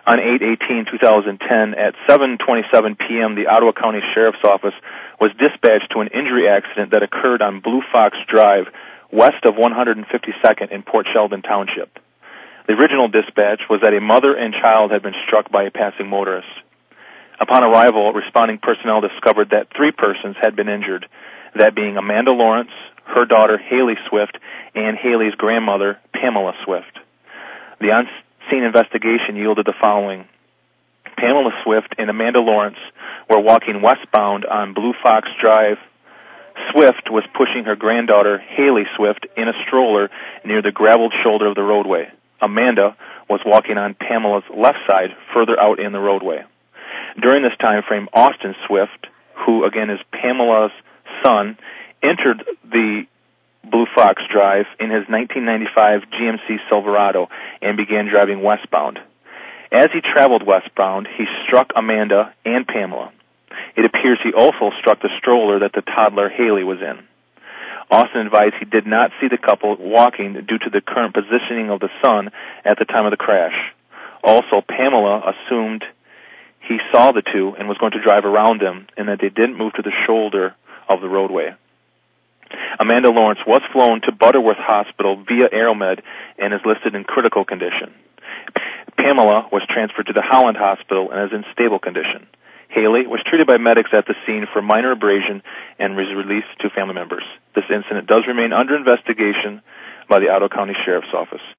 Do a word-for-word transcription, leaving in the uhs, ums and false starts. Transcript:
On eight eighteen twenty ten, at seven twenty-seven p.m., the Ottawa County Sheriff's Office was dispatched to an injury accident that occurred on Blue Fox Drive, west of one hundred fifty-second in Port Sheldon Township. The original dispatch was that a mother and child had been struck by a passing motorist. Upon arrival, responding personnel discovered that three persons had been injured, that being Amanda Lawrence, her daughter Haley Swift, and Haley's grandmother, Pamela Swift. The on-scene investigation yielded the following. Pamela Swift and Amanda Lawrence were walking westbound on Blue Fox Drive. Swift was pushing her granddaughter, Haley Swift, in a stroller near the graveled shoulder of the roadway. Amanda was walking on Pamela's left side, further out in the roadway. During this time frame, Austin Swift, who again is Pamela's son, entered the Blue Fox Drive in his nineteen ninety-five G M C Silverado and began driving westbound. As he traveled westbound, he struck Amanda and Pamela. It appears he also struck the stroller that the toddler Haley was in. Austin advised he did not see the couple walking due to the current positioning of the son at the time of the crash. Also, Pamela assumed he saw the two and was going to drive around them, and that they didn't move to the shoulder of the roadway. Amanda Lawrence was flown to Butterworth Hospital via Aeromed and is listed in critical condition. Pamela was transferred to the Holland Hospital and is in stable condition. Haley was treated by medics at the scene for minor abrasion and was released to family members. This incident does remain under investigation by the Ottawa County Sheriff's Office.